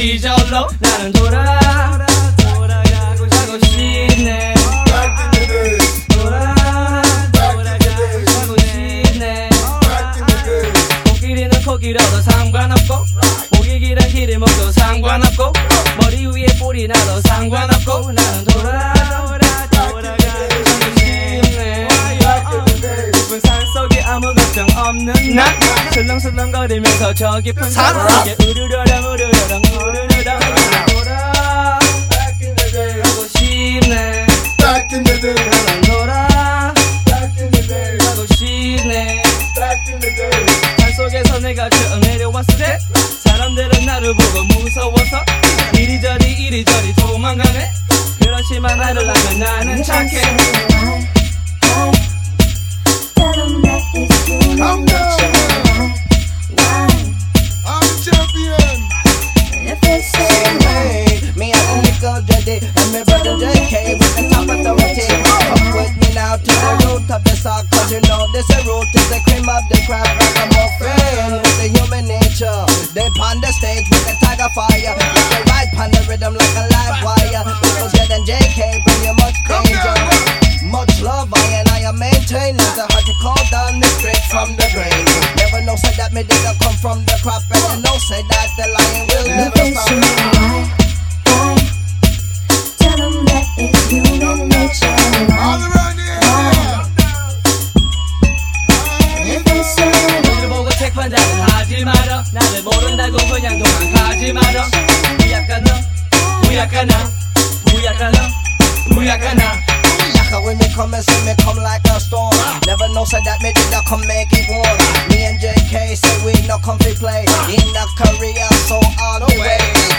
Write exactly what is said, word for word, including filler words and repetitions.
시절로 나는 돌아 돌아가고 가고 싶네 돌아 돌아가고 싶네 코끼리는 코끼려도 상관없고 목이 길은 길을 먹도 상관없고 머리 위에 뿌리 나도 상관없고 나는 돌아 돌아 돌아가고 싶네 깊은 산속에 아무 걱정 없는 나 슬렁슬렁거리면서 저 깊은 산 속에 우르르렁 우르르렁 우르르렁 돌아 가고 싶네 나는 돌아 가고 싶네 산속에서 내가 처음 내려왔을 때 사람들은 나를 보고 무서워서 이리저리 이리저리 도망가네 그렇지만 나를 알면 나는 착해 I'm done. I'm the champion. If it's so right, me and the nickel Jedi and my brother J K with the top authority. Come with me now to the root of the sock, cause you know this a root is the cream of the crop. Like I'm a friend with the human nature. They on the stage with the tiger fire. Like they ride on the rhythm like a live wire. Nickel Jedi and J K bring you much danger. Much love, I and I am maintaining the heart to call down me straight from the brain. Never know say that me did not come from the crop, and you know say that the lion will never stop. Why, tell them that it's human nature. All around here. If it's so 오늘 보고 책 판자는 하지 마라 나를 모른다고 그냥 도망가지 마라 부약한 너 부약한 나 부약한 너 부약한 나 When me come and see me come like a storm. Never know say that me did not come make it warm. Me and J K say we no come to play in the career so all the way.